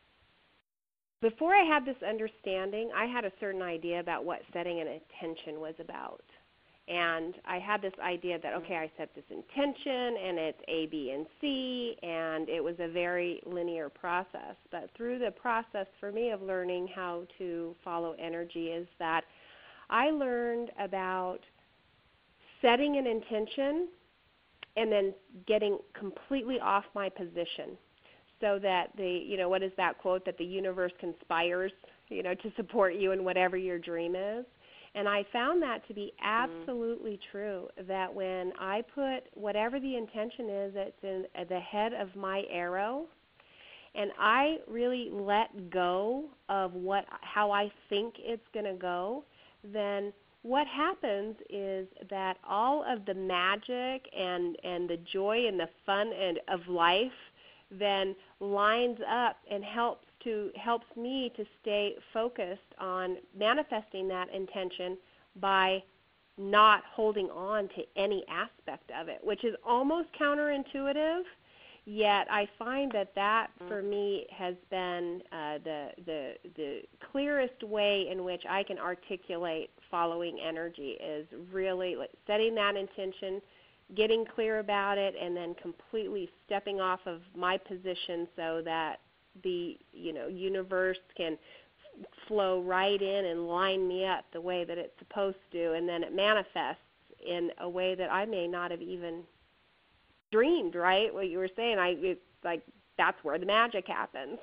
before I had this understanding, I had a certain idea about what setting an intention was about. And I had this idea that, okay, I set this intention and it's A, B, and C, and it was a very linear process. But through the process for me of learning how to follow energy is that I learned about setting an intention and then getting completely off my position so that the, you know, what is that quote, that the universe conspires, you know, to support you in whatever your dream is. And I found that to be absolutely mm-hmm. true, that when I put whatever the intention is that's in the head of my arrow, and I really let go of what how I think it's going to go, then what happens is that all of the magic and, and the joy and the fun and of life then lines up and helps to helps me to stay focused on manifesting that intention by not holding on to any aspect of it, which is almost counterintuitive. Yet I find that that for me has been uh, the the the clearest way in which I can articulate following energy is really like setting that intention, getting clear about it, and then completely stepping off of my position so that the you know universe can flow right in and line me up the way that it's supposed to, and then it manifests in a way that I may not have even dreamed. Right, what you were saying, I it's like that's where the magic happens,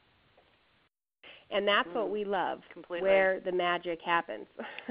and that's mm, what we love, completely. Where the magic happens.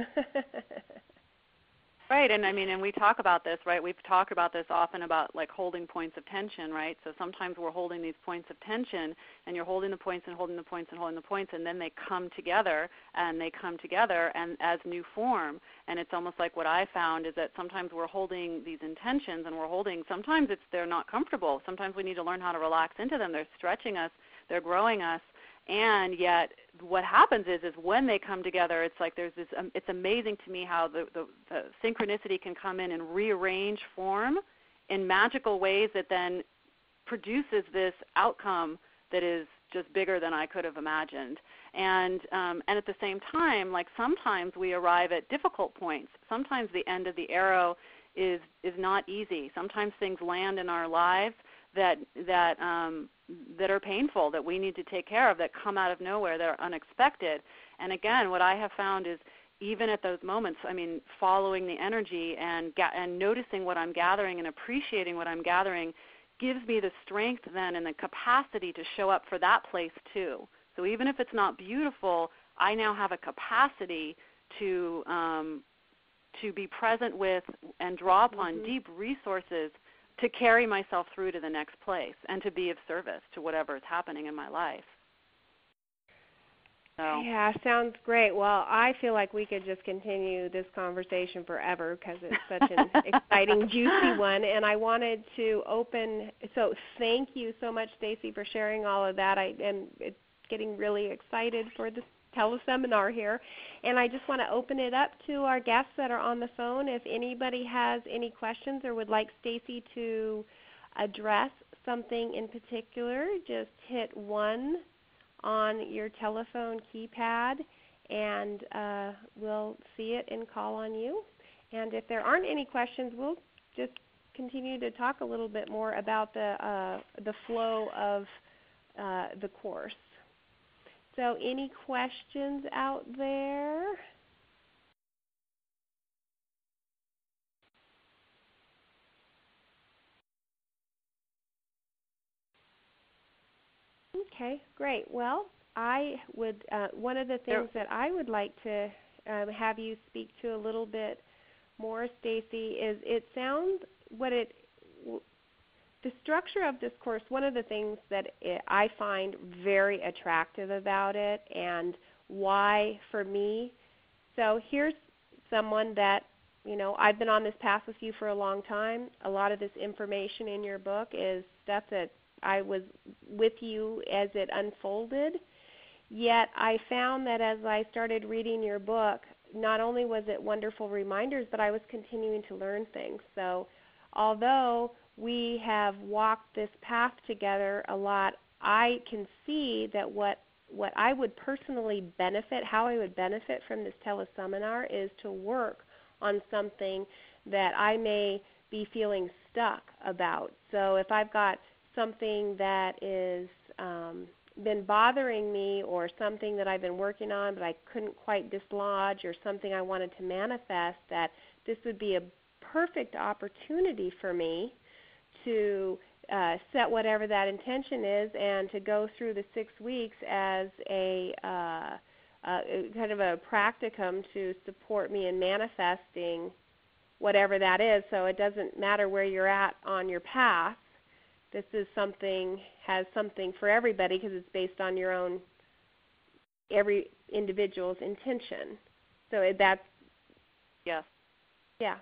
Right, and I mean, and we talk about this, right? We've talked about this often about like holding points of tension, right? So sometimes we're holding these points of tension, and you're holding the points and holding the points and holding the points, and then they come together, and they come together and as new form. And it's almost like what I found is that sometimes we're holding these intentions, and we're holding. Sometimes it's they're not comfortable. Sometimes we need to learn how to relax into them. They're stretching us. They're growing us. And yet what happens is is when they come together, it's like there's this, um, it's amazing to me how the, the, the synchronicity can come in and rearrange form in magical ways that then produces this outcome that is just bigger than I could have imagined. And um, and at the same time, like sometimes we arrive at difficult points. Sometimes the end of the arrow is is not easy. Sometimes things land in our lives that that um, that are painful, that we need to take care of, that come out of nowhere, that are unexpected. And again, what I have found is even at those moments, I mean, following the energy and ga- and noticing what I'm gathering and appreciating what I'm gathering gives me the strength then and the capacity to show up for that place too. So even if it's not beautiful, I now have a capacity to um, to be present with and draw upon mm-hmm. deep resources to carry myself through to the next place and to be of service to whatever is happening in my life. So. Yeah, sounds great. Well, I feel like we could just continue this conversation forever because it's such an exciting, juicy one. And I wanted to open, so thank you so much, Stacy, for sharing all of that. I am getting really excited for this teleseminar here. And I just want to open it up to our guests that are on the phone. If anybody has any questions or would like Stacy to address something in particular, just hit one on your telephone keypad and uh, we'll see it and call on you. And if there aren't any questions, we'll just continue to talk a little bit more about the, uh, the flow of uh, the course. So any questions out there? Okay, great. Well, I would, uh, one of the things that I would like to um, have you speak to a little bit more, Stacy, is it sounds what it, the structure of this course, one of the things that it, I find very attractive about it and why for me, so here's someone that, you know, I've been on this path with you for a long time. A lot of this information in your book is stuff that I was with you as it unfolded. Yet I found that as I started reading your book, not only was it wonderful reminders, but I was continuing to learn things. So although we have walked this path together a lot, I can see that what what I would personally benefit, how I would benefit from this teleseminar is to work on something that I may be feeling stuck about. So if I've got something that is um, been bothering me, or something that I've been working on but I couldn't quite dislodge, or something I wanted to manifest, that this would be a perfect opportunity for me to uh, set whatever that intention is and to go through the six weeks as a uh, uh, kind of a practicum to support me in manifesting whatever that is. So it doesn't matter where you're at on your path. This is something, has something for everybody, because it's based on your own, every individual's intention. So it, that's, yes. Yeah.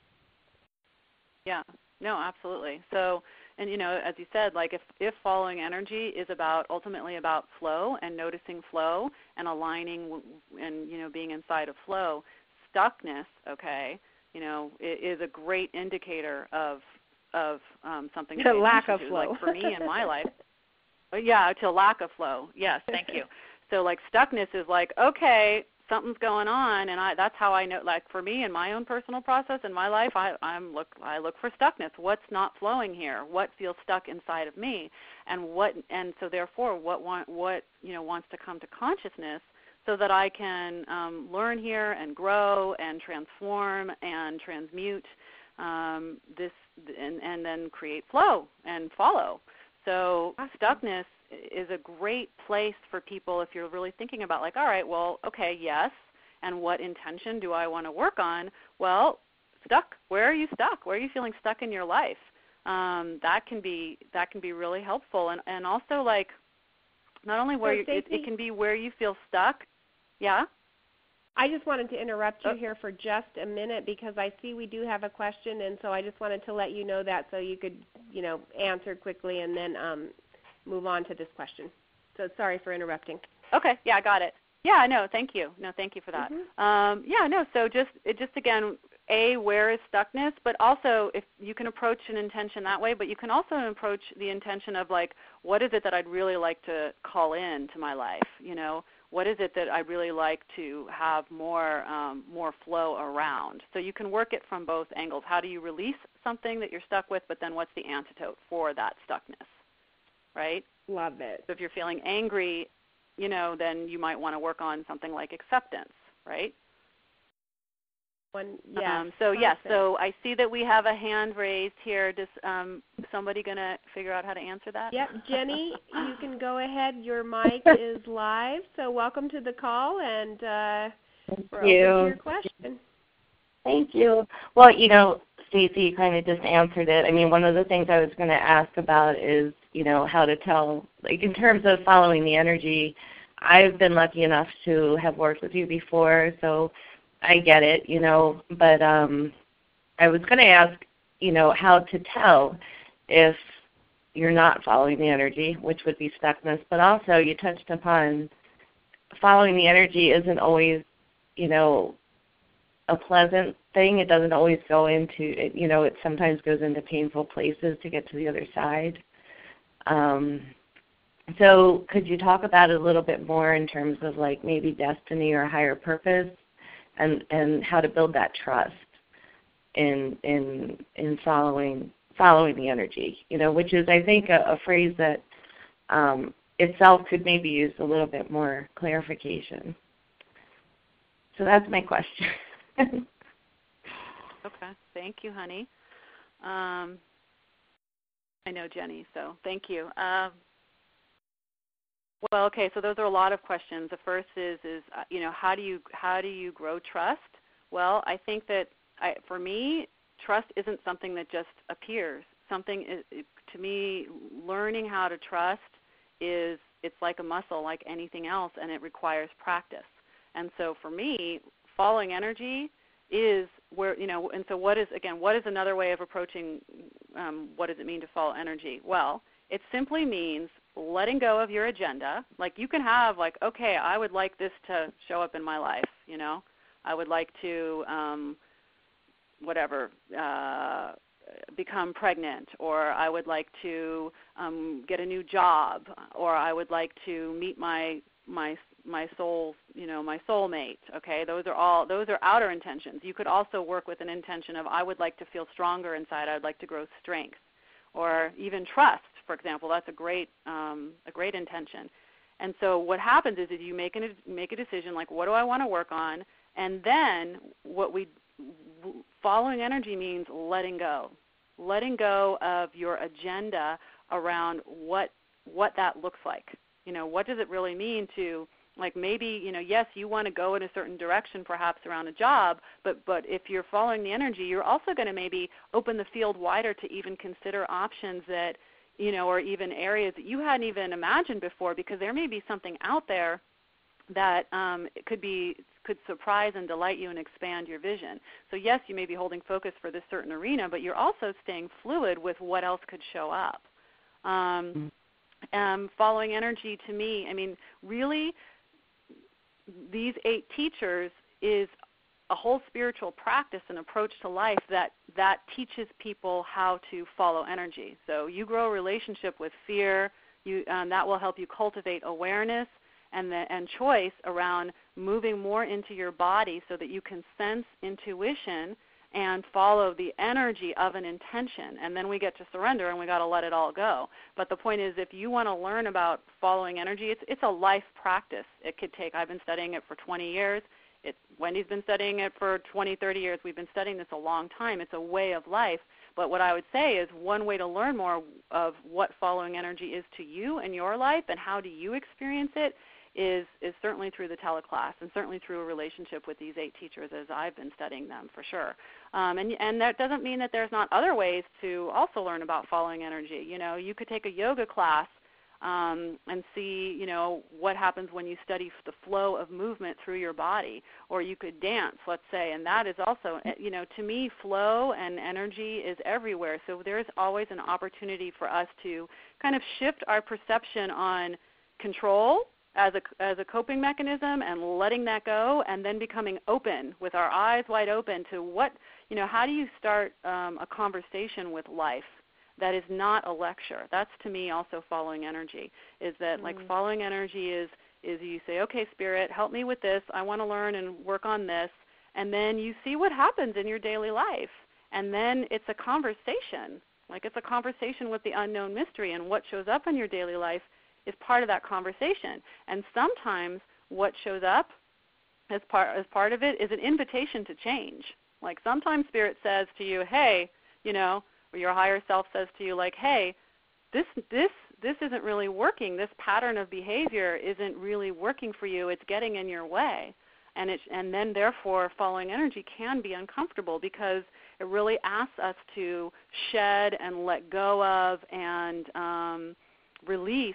Yeah. No, absolutely. So, and you know, as you said, like if, if following energy is about, ultimately about flow and noticing flow and aligning w- and, you know, being inside of flow, stuckness, okay, you know, is a great indicator of of um, something to The pay lack attention of to. flow. Like for me in my life, yeah, to lack of flow. Yes, thank you. So like stuckness is like, okay, something's going on, and I, that's how I know. Like for me in my own personal process in my life, I I'm look I look for stuckness. What's not flowing here? What feels stuck inside of me? And what and so therefore, what want what you know wants to come to consciousness, so that I can um, learn here and grow and transform and transmute um, this, and, and then create flow and follow. So stuckness is a great place for people if you're really thinking about, like, all right, well, okay, yes, and what intention do I want to work on? Well, stuck. Where are you stuck? Where are you feeling stuck in your life? Um, that can be that can be really helpful, and and also like not only where so you, it, it can be where you feel stuck. Yeah. I just wanted to interrupt you oh. here for just a minute, because I see we do have a question, and so I just wanted to let you know that so you could, you know, answer quickly and then um, move on to this question. So sorry for interrupting. Okay. Yeah, I got it. Yeah, no, thank you. No, thank you for that. Mm-hmm. Um, yeah, no, so just it just again, A, where is stuckness, but also if you can approach an intention that way, but you can also approach the intention of like, what is it that I'd really like to call in to my life, you know? What is it that I really like to have more um, more flow around? So you can work it from both angles. How do you release something that you're stuck with, but then what's the antidote for that stuckness, right? Love it. So if you're feeling angry, you know, then you might want to work on something like acceptance, right? One, yeah. Um, so yes, so I see that we have a hand raised here. Does um, somebody going to figure out how to answer that? Yep, Jenny, you can go ahead. Your mic is live, so welcome to the call, and uh, we're you. open to your question. Thank you. Well, you know, Stacey, you kind of just answered it. I mean, one of the things I was going to ask about is, you know, how to tell, like in terms of following the energy. I've been lucky enough to have worked with you before, so I get it, you know, but um, I was going to ask, you know, how to tell if you're not following the energy, which would be stuckness, but also you touched upon following the energy isn't always, you know, a pleasant thing. It doesn't always go into, you know, it sometimes goes into painful places to get to the other side. Um, so could you talk about it a little bit more in terms of like maybe destiny or higher purpose? And, and how to build that trust in in in following following the energy, you know, which is I think a, a phrase that um, itself could maybe use a little bit more clarification. So that's my question. Okay, thank you, honey. Um, I know Jenny, so thank you. Um, Well, okay, so those are a lot of questions. The first is, is uh, you know, how do you how do you grow trust? Well, I think that I, for me, trust isn't something that just appears. Something is, it, to me, learning how to trust is it's like a muscle, like anything else, and it requires practice. And so for me, following energy is where, you know, and so what is again, what is another way of approaching? Um, what does it mean to follow energy? Well, it simply means letting go of your agenda. Like you can have like, okay, I would like this to show up in my life, you know. I would like to, um, whatever, uh, become pregnant, or I would like to um, get a new job, or I would like to meet my my my soul, you know, my soulmate. Okay, those are all those are outer intentions. You could also work with an intention of I would like to feel stronger inside. I'd like to grow strength, or even trust, for example. That's a great um, a great intention. And so what happens is, is you make an make a decision like, what do I want to work on, and then what we following energy means letting go, letting go of your agenda around what what that looks like. You know, what does it really mean to, like, maybe, you know, yes, you want to go in a certain direction perhaps around a job, but, but if you're following the energy, you're also going to maybe open the field wider to even consider options that, you know, or even areas that you hadn't even imagined before, because there may be something out there that um, it could be could surprise and delight you and expand your vision. So yes, you may be holding focus for this certain arena, but you're also staying fluid with what else could show up. Um, mm-hmm. Um, following energy, to me, I mean, really, these eight teachers is a whole spiritual practice and approach to life that, that teaches people how to follow energy. So you grow a relationship with fear. You, um, that will help you cultivate awareness and, the, and choice around moving more into your body so that you can sense intuition and follow the energy of an intention. And then we get to surrender, and we got to let it all go. But the point is, if you want to learn about following energy, it's, it's a life practice. It could take, I've been studying it for twenty years. It, Wendy's been studying it for twenty, thirty years. We've been studying this a long time. It's a way of life. But what I would say is one way to learn more of what following energy is to you in your life and how do you experience it is is certainly through the teleclass and certainly through a relationship with these eight teachers as I've been studying them for sure. Um, and, and that doesn't mean that there's not other ways to also learn about following energy. You know, you could take a yoga class um, and see, you know, what happens when you study the flow of movement through your body. Or you could dance, let's say, and that is also, you know, to me, flow and energy is everywhere. So there's always an opportunity for us to kind of shift our perception on control as a, as a coping mechanism and letting that go, and then becoming open with our eyes wide open to what, you know, how do you start um, a conversation with life that is not a lecture? That's, to me, also following energy, is that mm-hmm. like following energy is, is you say, okay, Spirit, help me with this. I want to learn and work on this. And then you see what happens in your daily life. And then it's a conversation. Like it's a conversation with the unknown mystery, and what shows up in your daily life is part of that conversation. And sometimes what shows up as part as part of it is an invitation to change. Like sometimes Spirit says to you, hey, you know, or your higher self says to you, like, hey, this this this isn't really working. This pattern of behavior isn't really working for you. It's getting in your way. And it and then therefore following energy can be uncomfortable because it really asks us to shed and let go of and um, release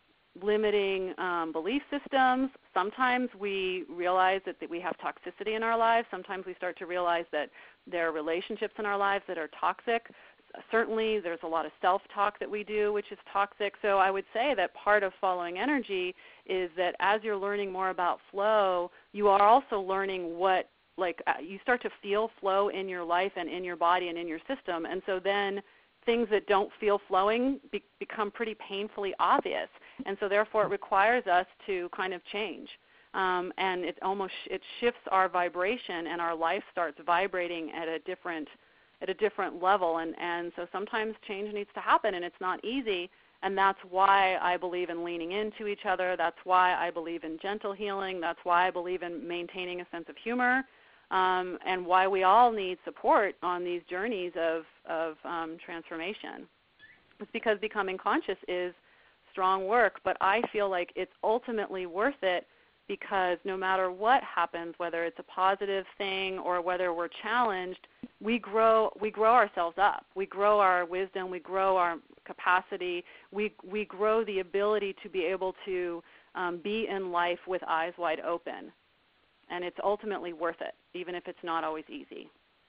limiting um, belief systems. Sometimes we realize that, that we have toxicity in our lives. Sometimes we start to realize that there are relationships in our lives that are toxic. Certainly there's a lot of self-talk that we do, which is toxic. So I would say that part of following energy is that as you're learning more about flow, you are also learning what, like, uh, you start to feel flow in your life and in your body and in your system. And so then things that don't feel flowing be- become pretty painfully obvious. And so therefore it requires us to kind of change. Um, and it almost it shifts our vibration, and our life starts vibrating at a different at a different level. And, and so sometimes change needs to happen, and it's not easy. And that's why I believe in leaning into each other. That's why I believe in gentle healing. That's why I believe in maintaining a sense of humor. Um, and why we all need support on these journeys of, of um, transformation. It's because becoming conscious is strong work, but I feel like it's ultimately worth it because no matter what happens, whether it's a positive thing or whether we're challenged, we grow we grow ourselves up. We grow our wisdom, we grow our capacity, we, we grow the ability to be able to um, be in life with eyes wide open. And it's ultimately worth it, even if it's not always easy.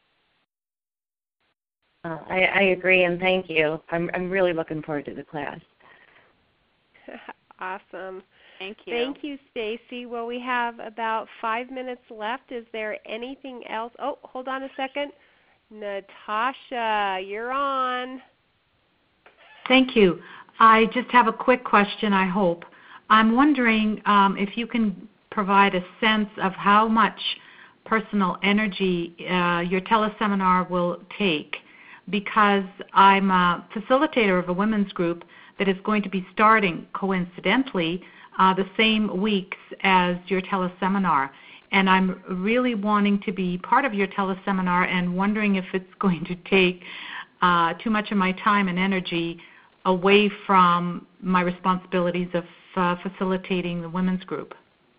Uh, I, I agree, and thank you. I'm, I'm really looking forward to the class. Awesome. Thank you. Thank you, Stacy. Well, we have about five minutes left. Is there anything else? Oh, hold on a second. Natasha, you're on. Thank you. I just have a quick question, I hope. I'm wondering um, if you can provide a sense of how much personal energy uh, your teleseminar will take, because I'm a facilitator of a women's group that is going to be starting, coincidentally, uh, the same weeks as your teleseminar. And I'm really wanting to be part of your teleseminar and wondering if it's going to take uh, too much of my time and energy away from my responsibilities of uh, facilitating the women's group.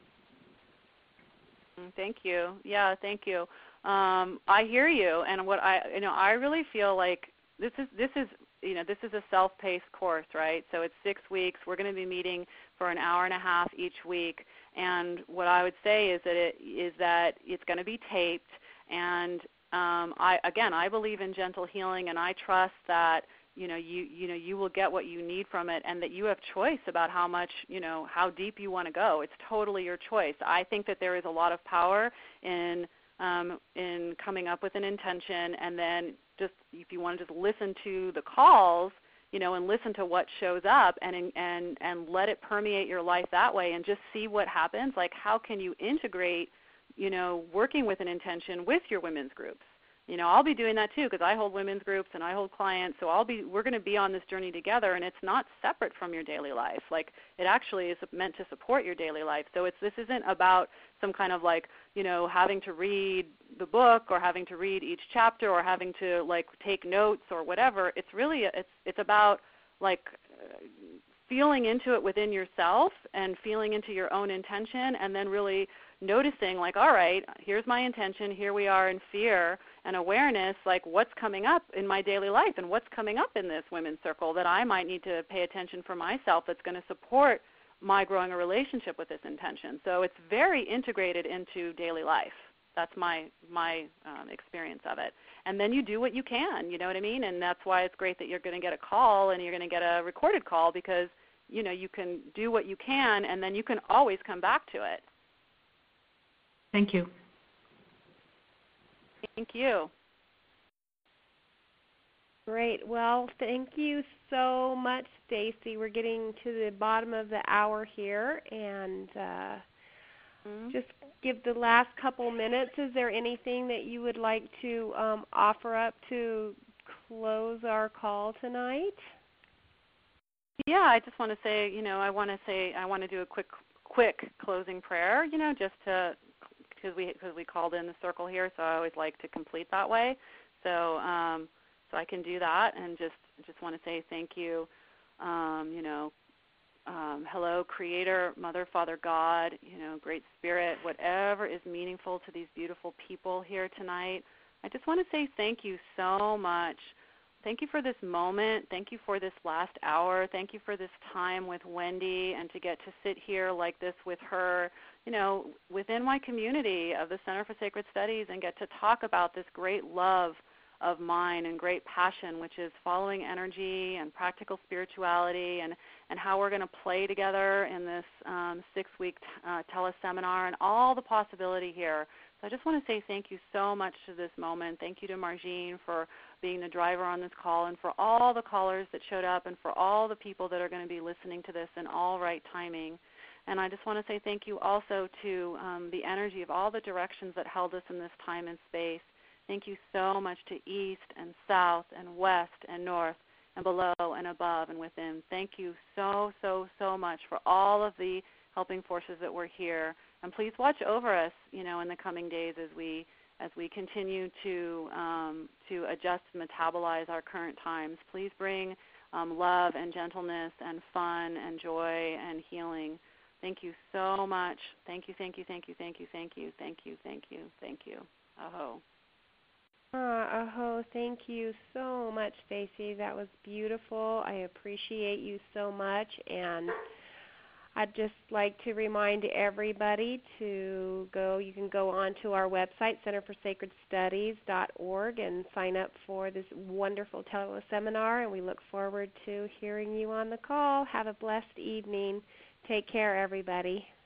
Thank you. Yeah, thank you. Um, I hear you, and what I, you know, I really feel like this is this is you know this is a self-paced course, right? So it's six weeks. We're going to be meeting for an hour and a half each week, and what I would say is that it is that it's going to be taped. And um, I again, I believe in gentle healing, and I trust that you know you you know you will get what you need from it, and that you have choice about how much you know how deep you want to go. It's totally your choice. I think that there is a lot of power in um, in coming up with an intention, and then just if you want to just listen to the calls, you know, and listen to what shows up, and and and let it permeate your life that way, and just see what happens. Like, how can you integrate, you know, working with an intention with your women's groups? You know, I'll be doing that too, because I hold women's groups and I hold clients. So I'll be, we're going to be on this journey together, and it's not separate from your daily life. Like, it actually is meant to support your daily life. So it's, this isn't about some kind of like, you know, having to read the book or having to read each chapter or having to like take notes or whatever. It's really, it's it's about like feeling into it within yourself and feeling into your own intention, and then really noticing like, all right, here's my intention, here we are in fear and awareness, like what's coming up in my daily life and what's coming up in this women's circle that I might need to pay attention for myself that's going to support my growing a relationship with this intention. So it's very integrated into daily life. That's my my um, experience of it. And then you do what you can, you know what I mean? And that's why it's great that you're going to get a call and you're going to get a recorded call, because you know you can do what you can, and then you can always come back to it. Thank you. Thank you. Great. Well, thank you so much, Stacy. We're getting to the bottom of the hour here, and uh, mm-hmm. just give the last couple minutes. Is there anything that you would like to um, offer up to close our call tonight? Yeah, I just want to say, you know, I want to say, I want to do a quick, quick closing prayer, you know, just to, because we because we called in the circle here, so I always like to complete that way. So, um, so I can do that, and just just want to say thank you, um, you know, um, hello, Creator, Mother, Father, God, you know, Great Spirit, whatever is meaningful to these beautiful people here tonight. I just want to say thank you so much. Thank you for this moment. Thank you for this last hour. Thank you for this time with Wendy, and to get to sit here like this with her, you know, within my community of the Center for Sacred Studies, and get to talk about this great love of mine and great passion, which is following energy and practical spirituality, and, and how we're going to play together in this um, six-week uh, teleseminar, and all the possibility here. So I just want to say thank you so much to this moment. Thank you to Margine for being the driver on this call, and for all the callers that showed up, and for all the people that are going to be listening to this in all right timing. And I just want to say thank you also to um, the energy of all the directions that held us in this time and space. Thank you so much to East and South and West and North and below and above and within. Thank you so, so, so much for all of the helping forces that were here. And please watch over us, you know, in the coming days as we as we continue to um, to adjust and metabolize our current times. Please bring um, love and gentleness and fun and joy and healing. Thank you so much. Thank you, thank you, thank you, thank you, thank you, thank you, thank you, thank you. Aho. Uh, aho, thank you so much, Stacy. That was beautiful. I appreciate you so much, and I'd just like to remind everybody to go, you can go on to our website, center for sacred studies dot org, and sign up for this wonderful teleseminar, and we look forward to hearing you on the call. Have a blessed evening. Take care, everybody.